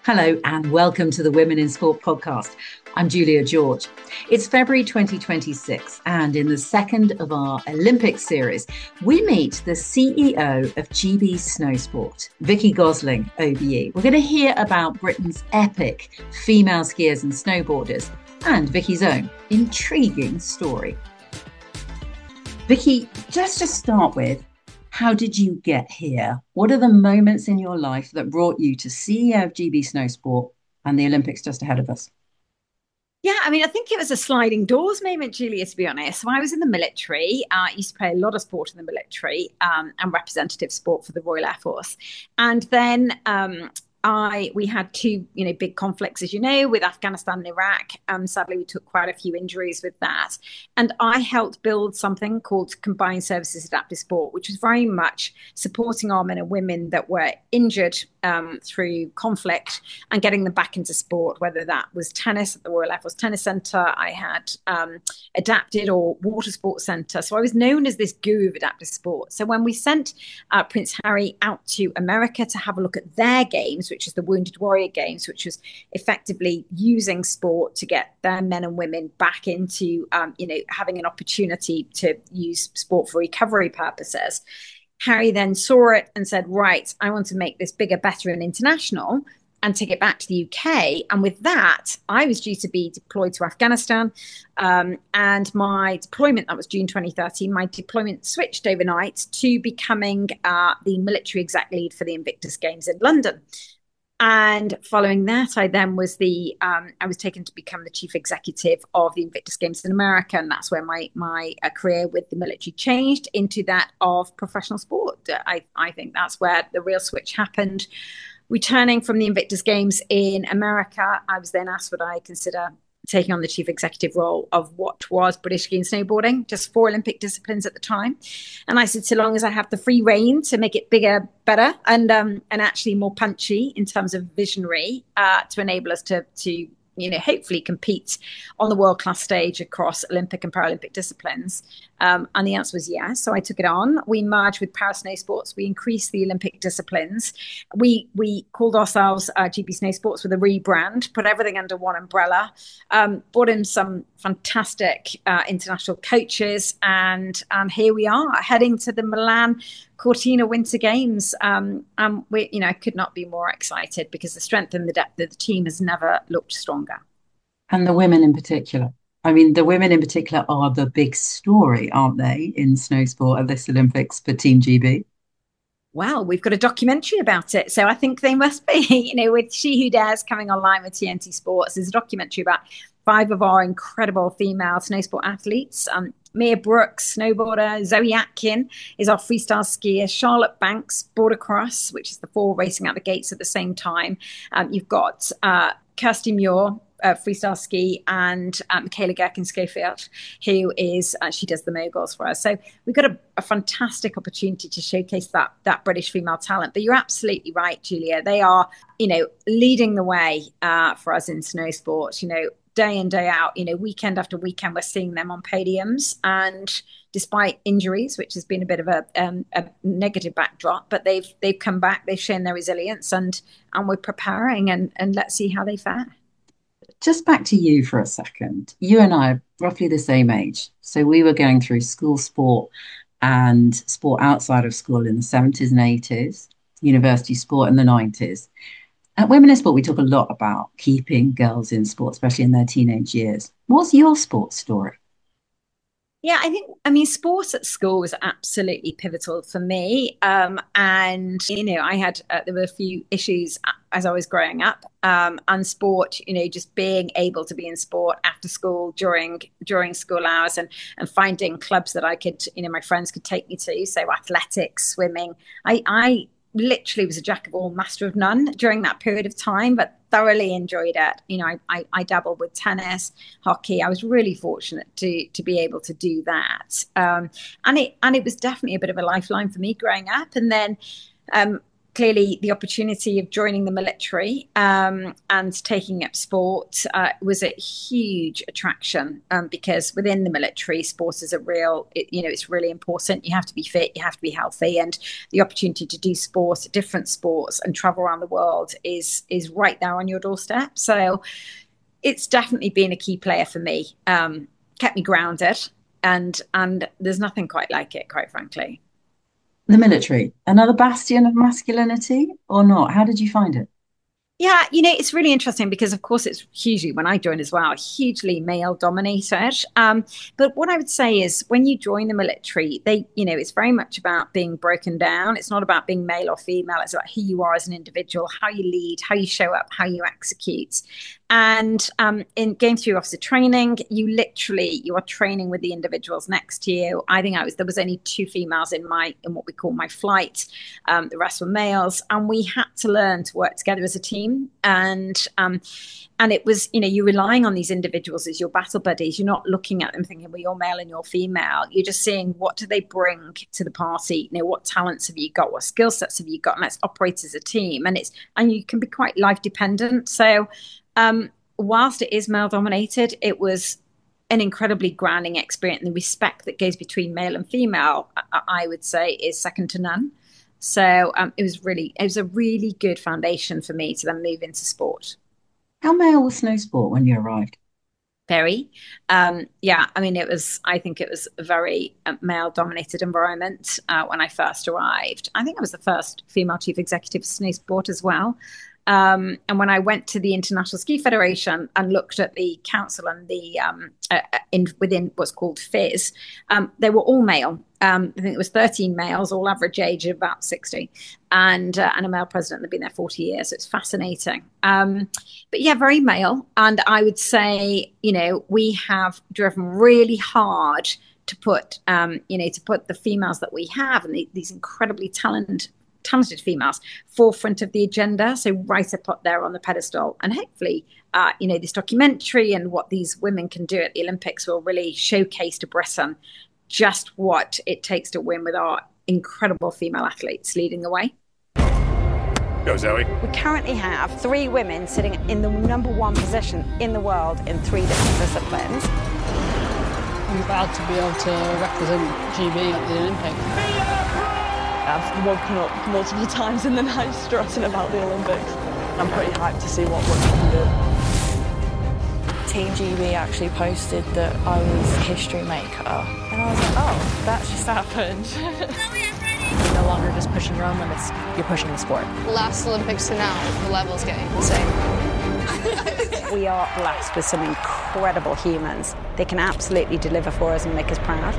Hello and welcome to the Women in Sport podcast. I'm Julia George. It's February 2026, and in the second of our Olympic series, we meet the CEO of GB Snowsport, Vicky Gosling, OBE. We're going to hear about Britain's epic female skiers and snowboarders and Vicky's own intriguing story. Vicky, just to start with, how did you get here? What are the moments in your life that brought you to CEO of GB Snowsport and the Olympics just ahead of us? Yeah, I think it was a sliding doors moment, Julia, to be honest. So I was in the military. I used to play a lot of sport in the military and representative sport for the Royal Air Force. And then we had two, big conflicts, as you know, with Afghanistan and Iraq. Sadly, we took quite a few injuries with that. And I helped build something called Combined Services Adaptive Sport, which was very much supporting our men and women that were injured through conflict and getting them back into sport, whether that was tennis at the Royal Air Force Tennis Centre. I had adapted or water sports centre. So I was known as this guru of adaptive sport. So when we sent Prince Harry out to America to have a look at their games, which is the Wounded Warrior Games, which was effectively using sport to get their men and women back into, having an opportunity to use sport for recovery purposes. Harry then saw it and said, right, I want to make this bigger, better, and international and take it back to the UK. And with that, I was due to be deployed to Afghanistan. And my deployment, that was June 2013, my deployment switched overnight to becoming the military exec lead for the Invictus Games in London. And following that, I was taken to become the chief executive of the Invictus Games in America, and that's where my career with the military changed into that of professional sport. I think that's where the real switch happened. Returning from the Invictus Games in America, I was then asked would I consider taking on the chief executive role of what was British ski and snowboarding, just 4 Olympic disciplines at the time. And I said, so long as I have the free reign to make it bigger, better, and actually more punchy in terms of visionary to enable us to hopefully compete on the world-class stage across Olympic and Paralympic disciplines. And the answer was yes. So I took it on. We merged with Para Snow Sports. We increased the Olympic disciplines. We called ourselves GB Snow Sports with a rebrand, put everything under one umbrella, brought in some fantastic international coaches, and here we are heading to the Milan Cortina Winter Games. I could not be more excited because the strength and the depth of the team has never looked stronger. And the women in particular. I mean, the women in particular are the big story, aren't they, in snow sport at this Olympics for Team GB? Well, we've got a documentary about it. So I think they must be, with She Who Dares coming online with TNT Sports. There's a documentary about 5 of our incredible female snow sport athletes. Mia Brooks, snowboarder. Zoe Atkin is our freestyle skier. Charlotte Banks, border cross, which is the 4 racing out the gates at the same time. You've got Kirsty Muir, freestyle ski, and Michaela Gherkin-Schofield, who is she does the moguls for us. So we've got a fantastic opportunity to showcase that British female talent. But you're absolutely right, Julia. They are, leading the way for us in snow sports. Day in, day out, weekend after weekend, we're seeing them on podiums. And despite injuries, which has been a bit of a negative backdrop, but they've come back, they've shown their resilience, and we're preparing, and let's see how they fare. Just back to you for a second. You and I are roughly the same age. So we were going through school sport and sport outside of school in the 70s and 80s, university sport in the 90s. At Women in Sport, we talk a lot about keeping girls in sport, especially in their teenage years. What's your sports story? Yeah, sports at school was absolutely pivotal for me. I had, there were a few issues as I was growing up. And sport, just being able to be in sport after school during school hours, and finding clubs that I could, my friends could take me to. So athletics, swimming. I literally was a jack of all, master of none during that period of time, but thoroughly enjoyed it. I dabbled with tennis, hockey. I was really fortunate to be able to do that. And it was definitely a bit of a lifeline for me growing up. And then clearly the opportunity of joining the military and taking up sport was a huge attraction because within the military, sport is it's really important. You have to be fit, you have to be healthy, and the opportunity to do sport, different sports, and travel around the world is right there on your doorstep. So it's definitely been a key player for me. Kept me grounded, and there's nothing quite like it, quite frankly. The military, another bastion of masculinity or not? How did you find it? Yeah, it's really interesting because, of course, it's hugely, when I joined as well, hugely male dominated. But what I would say is when you join the military, it's very much about being broken down. It's not about being male or female. It's about who you are as an individual, how you lead, how you show up, how you execute. And in going through officer training, you are training with the individuals next to you. I think there was only 2 females in what we call my flight. The rest were males, and we had to learn to work together as a team. And it was, you're relying on these individuals as your battle buddies. You're not looking at them thinking, well, you're male and you're female. You're just seeing, what do they bring to the party? What talents have you got? What skill sets have you got? And let's operate as a team. And you can be quite life dependent. So whilst it is male dominated, it was an incredibly grounding experience. And the respect that goes between male and female, I would say, is second to none. So it was a really good foundation for me to then move into sport. How male was snow sport when you arrived? Very. I think it was a very male dominated environment when I first arrived. I think I was the first female chief executive of snow sport as well. And when I went to the International Ski Federation and looked at the council and the within what's called FIS, they were all male. I think it was 13 males, all average age of about 60, and a male president that had been there 40 years. So it's fascinating. But yeah, very male. And I would say, we have driven really hard to put the females that we have and these incredibly talented females forefront of the agenda, so right up there on the pedestal. And hopefully this documentary and what these women can do at the Olympics will really showcase to Britain just what it takes to win with our incredible female athletes leading the way. Go, Zoe. We currently have 3 women sitting in the #1 position in the world in 3 different disciplines. I'm proud to be able to represent GB at the Olympics. I've woken up multiple times in the night stressing about the Olympics. I'm pretty hyped to see what women can do. Team GB actually posted that I was history maker. And I was like, oh, that just happened. You're no longer just pushing your own limits, you're pushing the sport. Last Olympics to now, the level's getting insane. We are blessed with some incredible humans. They can absolutely deliver for us and make us proud.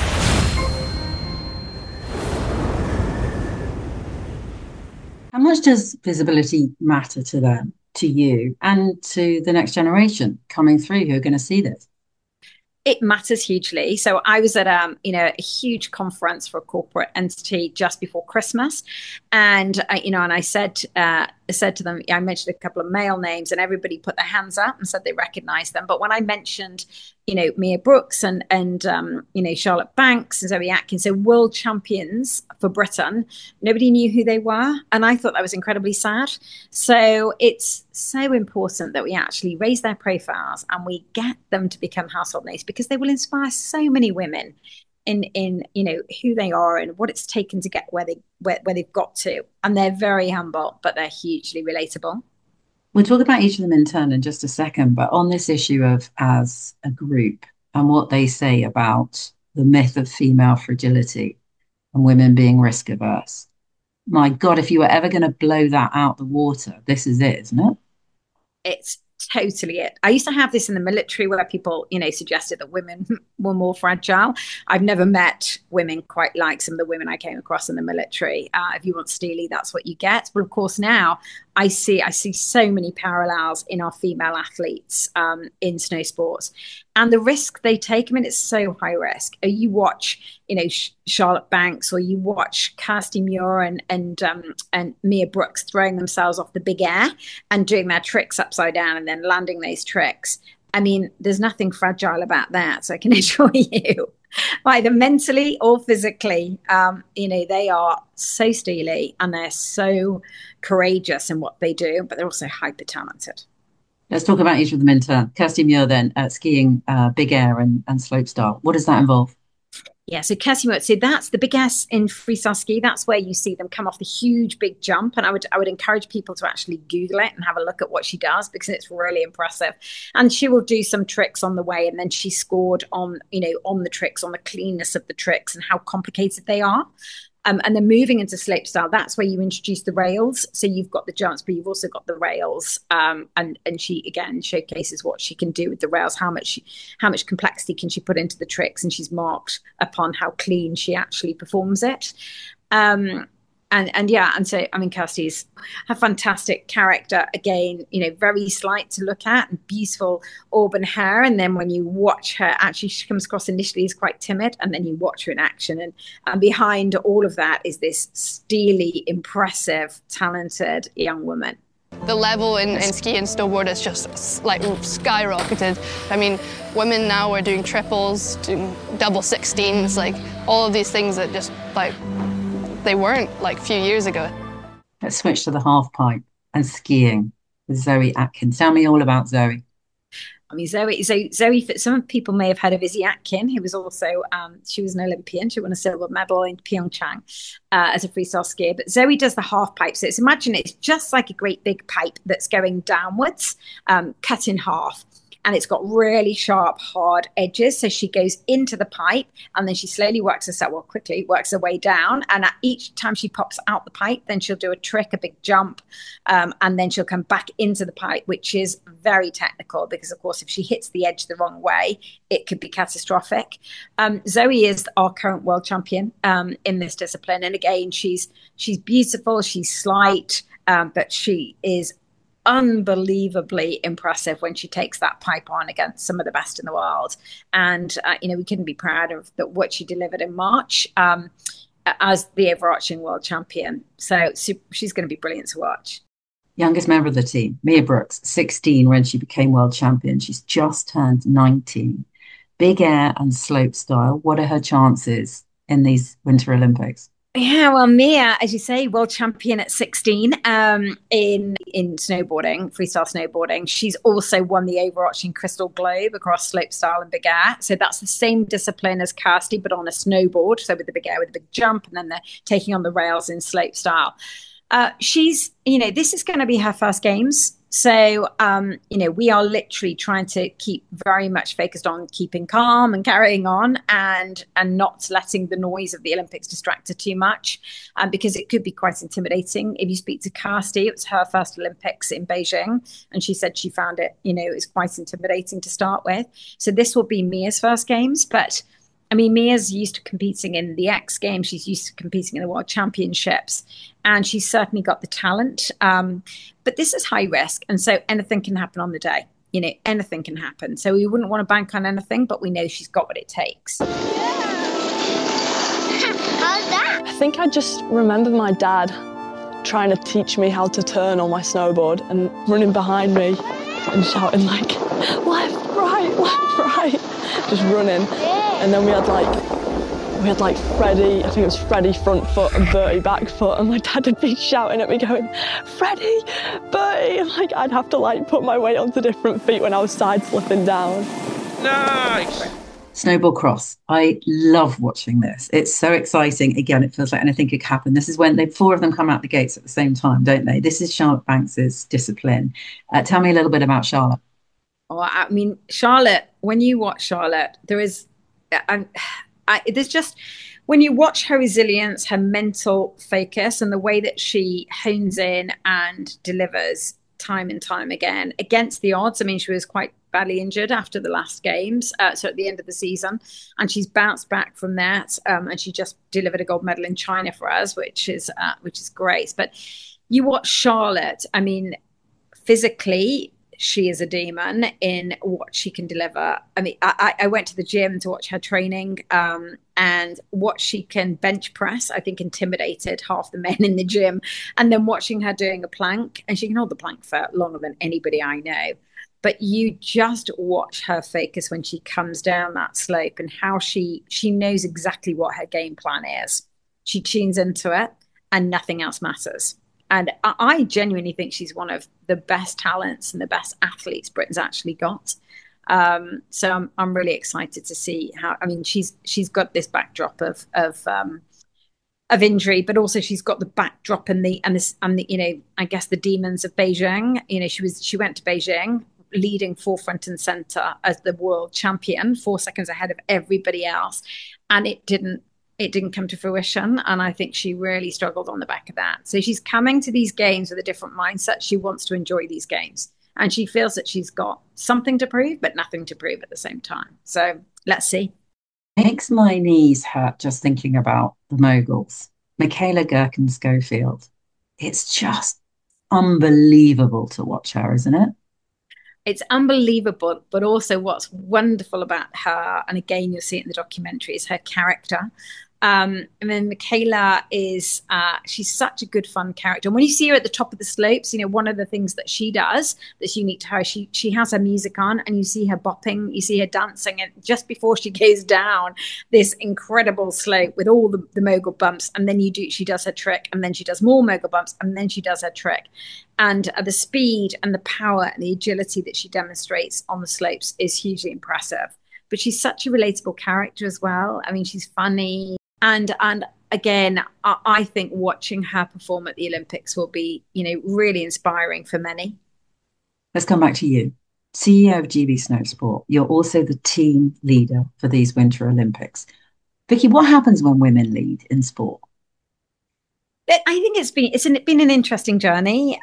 How much does visibility matter to them, to you, and to the next generation coming through who are going to see this? It matters hugely. So I was at a huge conference for a corporate entity just before Christmas, and I said to them, I mentioned a couple of male names, and everybody put their hands up and said they recognized them. But when I mentioned Mia Brooks and Charlotte Banks and Zoe Atkins, so world champions for Britain, nobody knew who they were, and I thought that was incredibly sad. So it's so important that we actually raise their profiles and we get them to become household names, because they will inspire so many women in who they are and what it's taken to get where they've got to. And they're very humble, but they're hugely relatable. We'll talk about each of them in turn in just a second, but on this issue of as a group and what they say about the myth of female fragility and women being risk averse. My God, if you were ever going to blow that out the water, this is it, isn't it? It's totally it. I used to have this in the military where people, suggested that women were more fragile. I've never met women quite like some of the women I came across in the military. If you want steely, that's what you get. But of course, now I see so many parallels in our female athletes in snow sports, and the risk they take. I mean, it's so high risk. You watch, Charlotte Banks, or you watch Kirsty Muir and Mia Brooks throwing themselves off the big air and doing their tricks upside down and then landing those tricks. I mean, there's nothing fragile about that. So I can assure you either mentally or physically. They are so steely and they're so courageous in what they do, but they're also hyper talented. Let's talk about each of them in turn. Kirsty Muir then, skiing big air and slopestyle. What does that involve? Yeah, so Kirsty Muir, so that's the big S in freestyle ski. That's where you see them come off the huge big jump. And I would encourage people to actually Google it and have a look at what she does, because it's really impressive. And she will do some tricks on the way. And then she scored on the tricks, on the cleanness of the tricks and how complicated they are. And then moving into slopestyle, that's where you introduce the rails. So you've got the jumps, but you've also got the rails. And she, again, showcases what she can do with the rails, how much complexity can she put into the tricks. And she's marked upon how clean she actually performs it. And so, I mean, Kirsty's a fantastic character. Again, very slight to look at and beautiful auburn hair. And then when you watch her, actually, she comes across initially as quite timid. And then you watch her in action. And behind all of that is this steely, impressive, talented young woman. The level in ski and snowboard is just like skyrocketed. I mean, women now are doing triples, doing double 16s, like all of these things that just like, they weren't like a few years ago. Let's switch to the half pipe and skiing with Zoe Atkin. Tell me all about Zoe. I mean, Zoe, some people may have heard of Izzy Atkin, who was also, she was an Olympian. She won a silver medal in Pyeongchang as a freestyle skier. But Zoe does the half pipe. So imagine it's just like a great big pipe that's going downwards, cut in half. And it's got really sharp, hard edges. So she goes into the pipe and then she slowly works her way down. And at each time she pops out the pipe, then she'll do a trick, a big jump. And then she'll come back into the pipe, which is very technical because, of course, if she hits the edge the wrong way, it could be catastrophic. Zoe is our current world champion in this discipline. And again, she's beautiful, she's slight, but she is unbelievably impressive when she takes that pipe on against some of the best in the world. And we couldn't be proud of what she delivered in March as the overarching world champion. So she's going to be brilliant to watch. Youngest member of the team, Mia Brooks, 16 when she became world champion. She's just turned 19. Big air and slope style. What are her chances in these Winter Olympics? Yeah, well, Mia, as you say, world champion at 16 in snowboarding, freestyle snowboarding. She's also won the overarching Crystal Globe across slopestyle and big air. So that's the same discipline as Kirsty, but on a snowboard. So with the big air, with a big jump, and then they're taking on the rails in slopestyle. She's, this is going to be her first games. So, we are literally trying to keep very much focused on keeping calm and carrying on and not letting the noise of the Olympics distract her too much, because it could be quite intimidating. If you speak to Kirsty, it was her first Olympics in Beijing, and she said she found it, it was quite intimidating to start with. So this will be Mia's first games, but I mean, Mia's used to competing in the X Games. She's used to competing in the World Championships, and she's certainly got the talent. But this is high risk, and so anything can happen on the day. Anything can happen. So we wouldn't want to bank on anything, but we know she's got what it takes. How's that? I think I just remember my dad trying to teach me how to turn on my snowboard and running behind me and shouting like, left, right, just running. And then we had like Freddie, I think it was Freddie front foot and Bertie back foot, and my dad would be shouting at me going, Freddie, Bertie, and I'd have to put my weight onto different feet when I was side slipping down. Nice! Snowball cross. I love watching this. It's so exciting. Again, it feels like anything could happen. This is when four of them come out the gates at the same time, don't they? This is Charlotte Banks's discipline. Tell me a little bit about Charlotte. Oh, I mean, Charlotte, when you watch Charlotte, there's just, when you watch her resilience, her mental focus, and the way that she hones in and delivers time and time again against the odds. I mean, she was quite badly injured after the last games, so at the end of the season, and she's bounced back from that, and she just delivered a gold medal in China for us, which is great. But you watch Charlotte, I mean, physically, she is a demon in what she can deliver. I mean, I went to the gym to watch her training, and what she can bench press, I think, intimidated half the men in the gym. And then watching her doing a plank, and she can hold the plank for longer than anybody I know. but you just watch her focus when she comes down that slope and how she knows exactly what her game plan is. She tunes into it and nothing else matters. And I genuinely think she's one of the best talents and the best athletes Britain's actually got. So I'm really excited to see how. I mean, she's got this backdrop of injury, but also she's got the backdrop and the I guess the demons of Beijing. She went to Beijing leading forefront and center as the world champion, 4 seconds ahead of everybody else, and it didn't come to fruition. And I think she really struggled on the back of that. So she's coming to these games with a different mindset. She wants to enjoy these games. And she feels that she's got something to prove, but nothing to prove at the same time. So let's see. It makes my knees hurt just thinking about the moguls. Michaela Gherkin-Schofield. It's just unbelievable to watch her, isn't it? It's unbelievable, but also what's wonderful about her, and again, you'll see it in the documentary, is her character. And then Michaela is, she's such a good fun character. And when you see her at the top of the slopes, one of the things that she does that's unique to her, she has her music on and you see her bopping, you see her dancing. And just before she goes down this incredible slope with all the mogul bumps, and then she does her trick, and then she does more mogul bumps, and then she does her trick. And the speed and the power and the agility that she demonstrates on the slopes is hugely impressive. But she's such a relatable character as well. I mean, she's funny. And again, I think watching her perform at the Olympics will be, really inspiring for many. Let's come back to you. CEO of GB Snowsport. You're also the team leader for these Winter Olympics. Vicky, what happens when women lead in sport? I think it's been an interesting journey.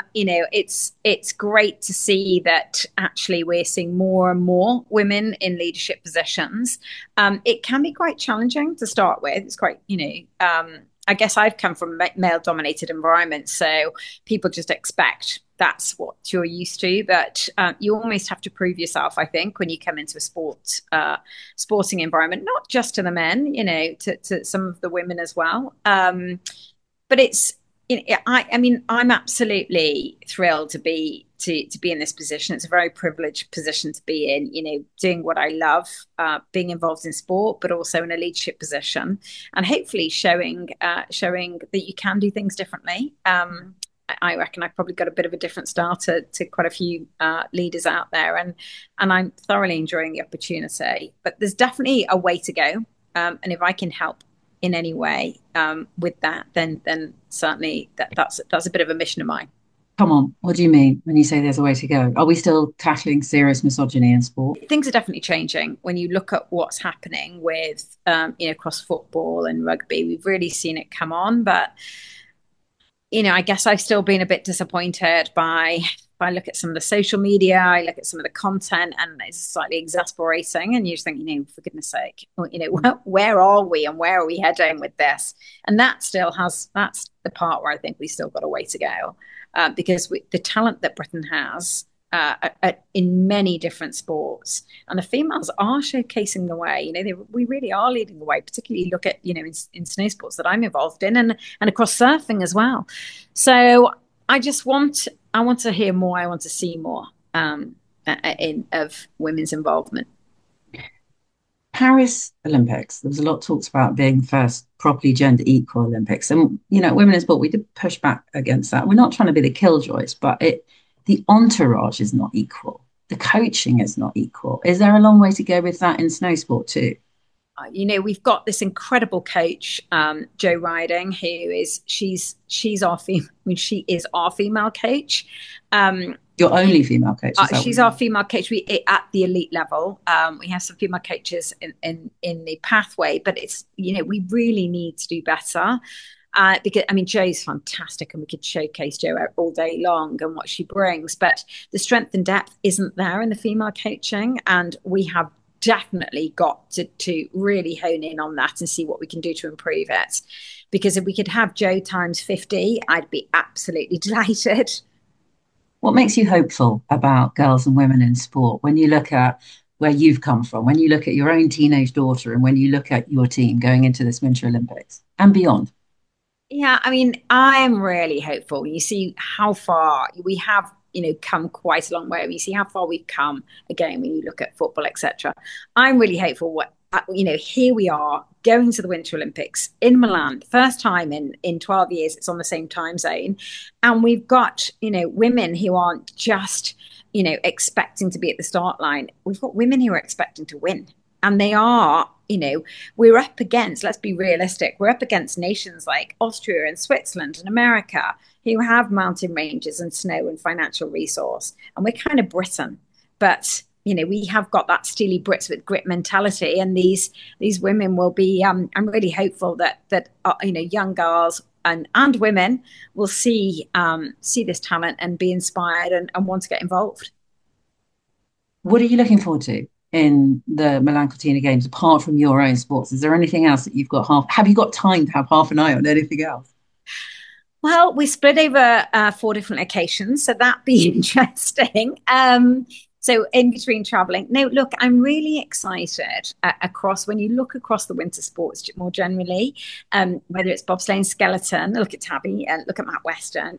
It's great to see that actually we're seeing more and more women in leadership positions. It can be quite challenging to start with. It's quite, I guess I've come from male-dominated environments, so people just expect that's what you're used to. But you almost have to prove yourself, I think, when you come into a sporting environment, not just to the men, to some of the women as well. But it's, I'm absolutely thrilled to be in this position. It's a very privileged position to be in, doing what I love, being involved in sport, but also in a leadership position, and hopefully showing that you can do things differently. I reckon I've probably got a bit of a different style to quite a few leaders out there, and I'm thoroughly enjoying the opportunity. But there's definitely a way to go, and if I can help in any way with that, then certainly that's a bit of a mission of mine. Come on, what do you mean when you say there's a way to go? Are we still tackling serious misogyny in sport? Things are definitely changing. When you look at what's happening with across football and rugby, we've really seen it come on. But I guess I've still been a bit disappointed by. If I look at some of the social media, I look at some of the content, and it's slightly exasperating. And you just think, for goodness sake, where are we and where are we heading with this? And that's the part where I think we still got a way to go, because the talent that Britain has in many different sports, and the females are showcasing the way. We really are leading the way. Particularly look at in snow sports that I'm involved in, and across surfing as well. So I want to hear more. I want to see more of women's involvement. Paris Olympics, there was a lot talked about being the first properly gender equal Olympics. And, women in sport, we did push back against that. We're not trying to be the killjoys, but the entourage is not equal. The coaching is not equal. Is there a long way to go with that in snow sport too? We've got this incredible coach, Jo Riding, she's our female. She is our female coach. Your only female coach? She's our female coach. At the elite level. We have some female coaches in the pathway, but it's we really need to do better. Because Jo's fantastic, and we could showcase Jo all day long and what she brings, but the strength and depth isn't there in the female coaching, and we have definitely got to really hone in on that and see what we can do to improve it. Because if we could have Jo times 50, I'd be absolutely delighted. What makes you hopeful about girls and women in sport when you look at where you've come from, when you look at your own teenage daughter, and when you look at your team going into this Winter Olympics and beyond? Yeah, I am really hopeful. You see how far we have come quite a long way. You see how far we've come, again, when you look at football, etc. I'm really hopeful. Here we are going to the Winter Olympics in Milan, first time in 12 years, it's on the same time zone. And we've got, women who aren't just, expecting to be at the start line. We've got women who are expecting to win. And they are, we're up against, let's be realistic, we're up against nations like Austria and Switzerland and America who have mountain ranges and snow and financial resource. And we're kind of Britain. But we have got that steely Brits with grit mentality, and these women will be. I'm really hopeful that young girls and women will see this talent and be inspired and want to get involved. What are you looking forward to in the Milan Cortina Games apart from your own sports? Is there anything else that you've got have you got time to have half an eye on anything else? Well, we split over 4 different occasions, so that'd be interesting. So in between traveling, no, look, I'm really excited when you look across the winter sports more generally, whether it's bobsleigh, skeleton, look at Tabby, look at Matt Weston,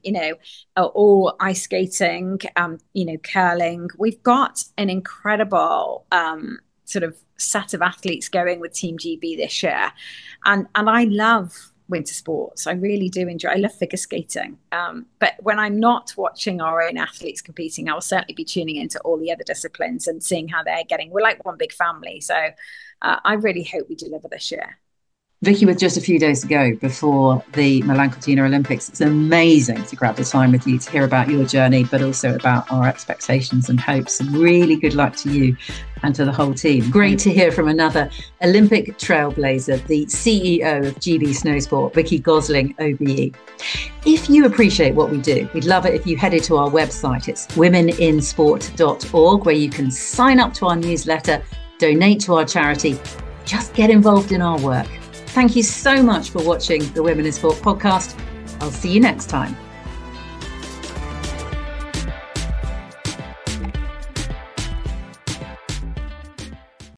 or ice skating, curling. We've got an incredible sort of set of athletes going with Team GB this year. And I love winter sports. I really do I love figure skating. But when I'm not watching our own athletes competing, I will certainly be tuning into all the other disciplines and seeing how they're getting. We're like one big family. So I really hope we deliver this year. Vicky, with just a few days to go before the Milan Cortina Olympics, it's amazing to grab the time with you to hear about your journey, but also about our expectations and hopes. And really good luck to you and to the whole team. Great to hear from another Olympic trailblazer, the CEO of GB Snowsport, Vicky Gosling, OBE. If you appreciate what we do, we'd love it if you headed to our website. It's womeninsport.org, where you can sign up to our newsletter, donate to our charity, just get involved in our work. Thank you so much for watching the Women in Sport podcast. I'll see you next time.